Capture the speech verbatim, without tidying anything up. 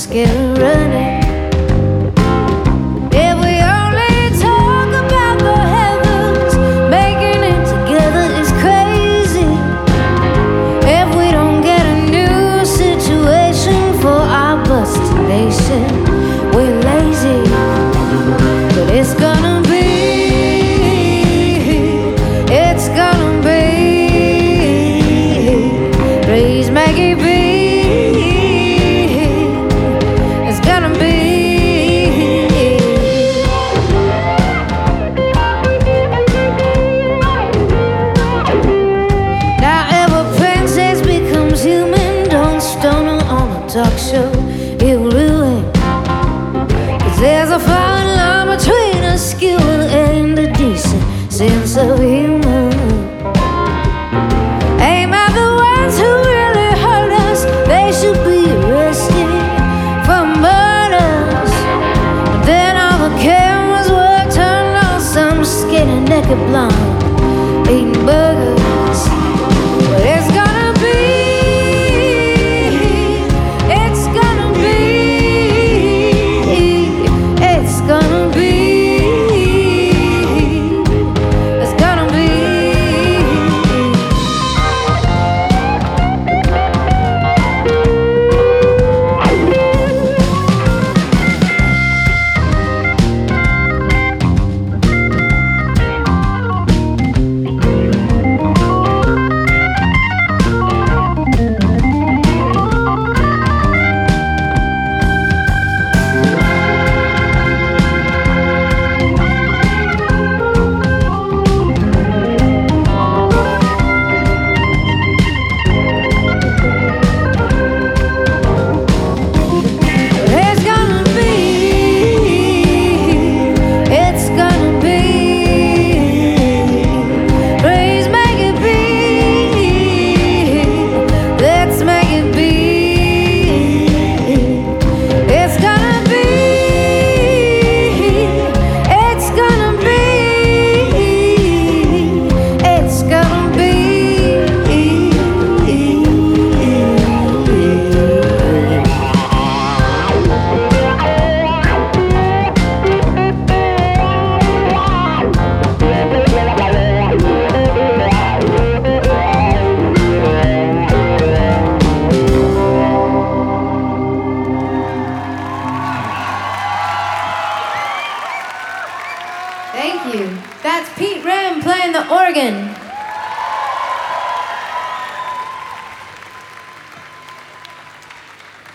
scared of running. If we only talk about the heavens, making it together is crazy. If we don't get a new situation for our busted nation, we're lazy. But it's gonna be, it's gonna be. Praise Maggie B. It's gonna be. Now if a princess becomes human, don't stone her on a talk show, it will ruin. Cause there's a fine line between a skilled and a decent sense of humor. Aim at the ones who really hurt us, they should be arrested for murders. But then all the cameras were turned on some skinny naked blonde eating burgers. But it's gonna be, it's gonna be, it's gonna be, it's gonna be. Thank you. That's Pete Ram playing the organ.